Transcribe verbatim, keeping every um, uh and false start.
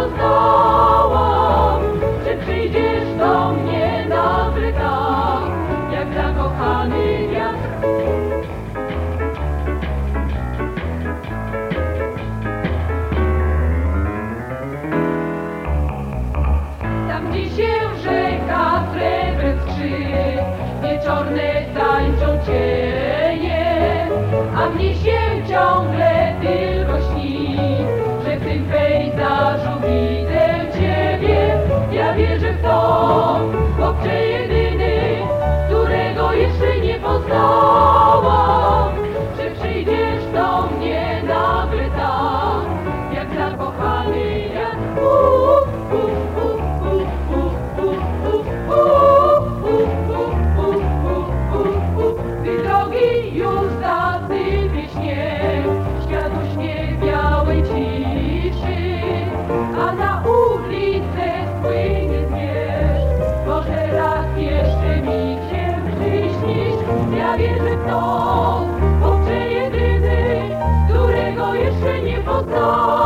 poznałam, że przyjdziesz do mnie nagle tak, jak zakochany wiatr. Tam gdzie się rzeka srebrem skrzy, wieczorne tańczą cienie, a mnie się ciągle tylko śni, że w tym pejzażu widzę Ciebie. Ja wierzę w to, bo przejedyny, którego jeszcze nie poznałam, że przyjdziesz do mnie nagle tak, jak zakochany wiatr. Gdy drogi już zasypie śnieg, świat uśnie białej ciszy, a na ulicę spłynie zmierzch. Może raz jeszcze mi się przyśnisz. Ja wierzę w to, bo przejedyny, którego jeszcze nie poznałam.